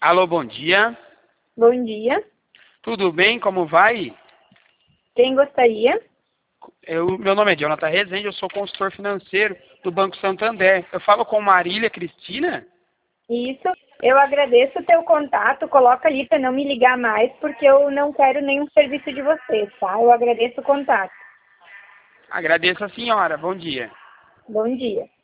Alô, bom dia. Bom dia. Tudo bem? Como vai? Quem gostaria? Meu nome é Jonathan Rezende, eu sou consultor financeiro do Banco Santander. Eu falo com Marília Cristina? Isso. Eu agradeço o teu contato. Coloca ali para não me ligar mais, porque eu não quero nenhum serviço de vocês, tá? Eu agradeço o contato. Agradeço a senhora. Bom dia. Bom dia.